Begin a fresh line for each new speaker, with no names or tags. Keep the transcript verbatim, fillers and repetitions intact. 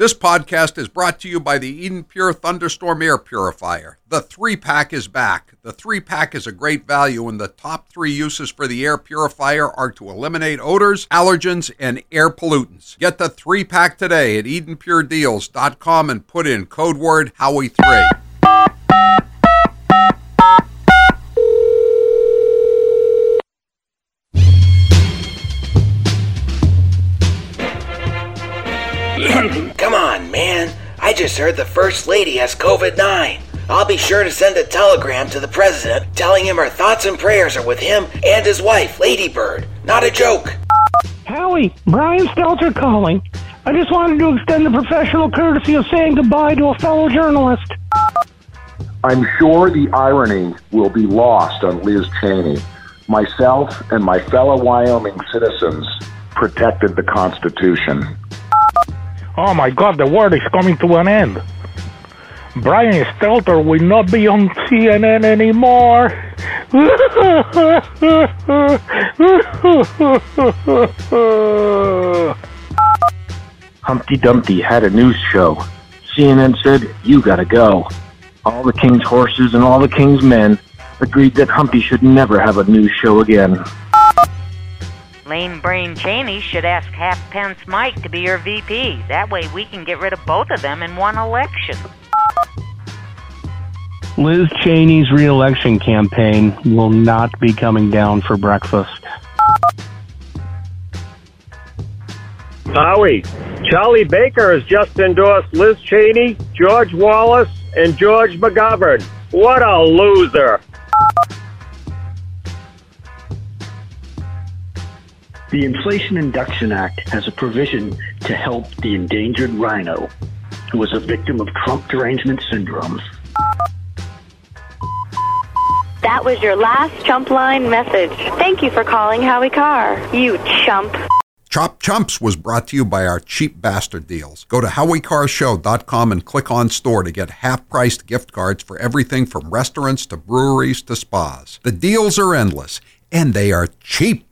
This podcast is brought to you by the Eden Pure Thunderstorm Air Purifier. The three-pack is back. The three-pack is a great value, and the top three uses for the air purifier are to eliminate odors, allergens, and air pollutants. Get the three-pack today at eden pure deals dot com and put in code word Howie three.
Come on, man. I just heard the First Lady has covid nine. I'll be sure to send a telegram to the President telling him our thoughts and prayers are with him and his wife, Lady Bird. Not a joke.
Howie, Brian Stelter calling. I just wanted to extend the professional courtesy of saying goodbye to a fellow journalist.
I'm sure the irony will be lost on Liz Cheney. Myself and my fellow Wyoming citizens protected the Constitution.
Oh my God, the world is coming to an end. Brian Stelter will not be on C N N anymore.
Humpty Dumpty had a news show. C N N said, "You gotta go." All the king's horses and all the king's men agreed that Humpty should never have a news show again.
Lame Brain Cheney should ask Halfpence Mike to be your V P. That way we can get rid of both of them in one election.
Liz Cheney's re-election campaign will not be coming down for breakfast.
Howie, Charlie Baker has just endorsed Liz Cheney, George Wallace, and George McGovern. What a loser.
The Inflation Induction Act has a provision to help the endangered rhino who was a victim of Trump derangement syndrome.
That was your last Chump Line message. Thank you for calling Howie Carr, you chump.
Chop Chumps was brought to you by our cheap bastard deals. Go to howie car show dot com and click on store to get half-priced gift cards for everything from restaurants to breweries to spas. The deals are endless, and they are cheap.